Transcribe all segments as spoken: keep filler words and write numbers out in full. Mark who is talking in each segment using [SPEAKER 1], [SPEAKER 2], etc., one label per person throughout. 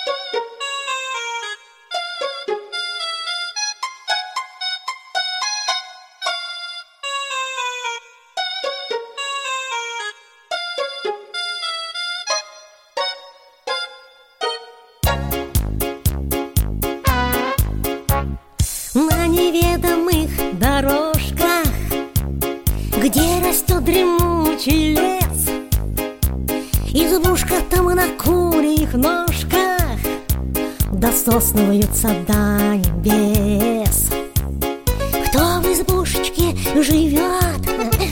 [SPEAKER 1] На неведомых дорожках, где растет дремучий лес, избушка там на курьих ножках дососноваются до небес. Кто в избушечке живет,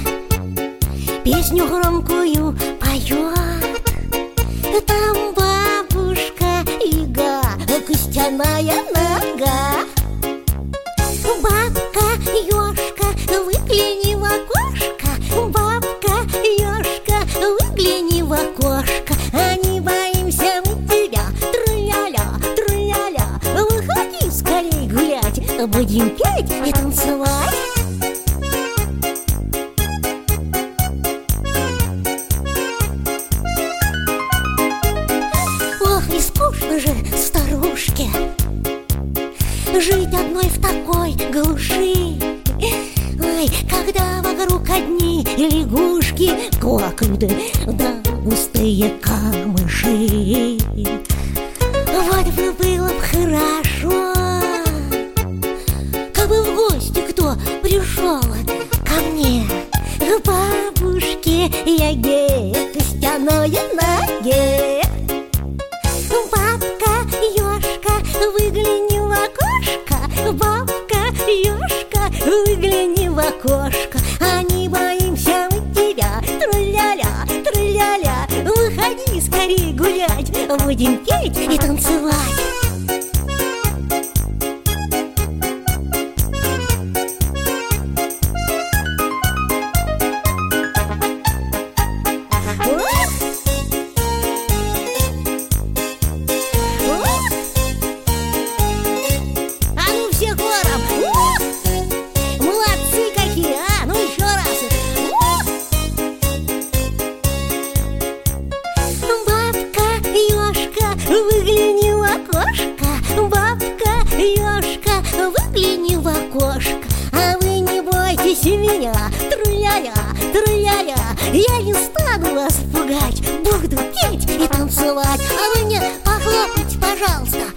[SPEAKER 1] песню громкую поет, там бабушка Яга, костяная нога. Бабка Ёшка, выгляни в окошко, бабка Ёшка, выгляни в окошко. А не боимся мы тебя, тру-ля-ля, тру-ля-ля. Выходи скорей гулять, будем петь и танцевать. Ох, и скучно же старушке жить одной в такой глуши. Ой, когда вокруг одни лягушки квакают, да густые камыши. Вот бы было б хорошо, как бы в гости кто пришел ко мне, к бабушке Яге, костяной ноге. Бабка Ёшка, выгляни в окошко, бабка Ёшка, выгляни в окошко. А не боимся мы тебя, тру-ля-ля, тру-ля-ля. Выходи скорей гулять, будем петь и танцевать. Выгляни в окошко, бабка Ёшка, выгляни в окошко. А вы не бойтесь меня, тру-ля-ля, тру-ля-ля. Я не стану вас пугать, буду петь и танцевать. А вы мне похлопайте, пожалуйста,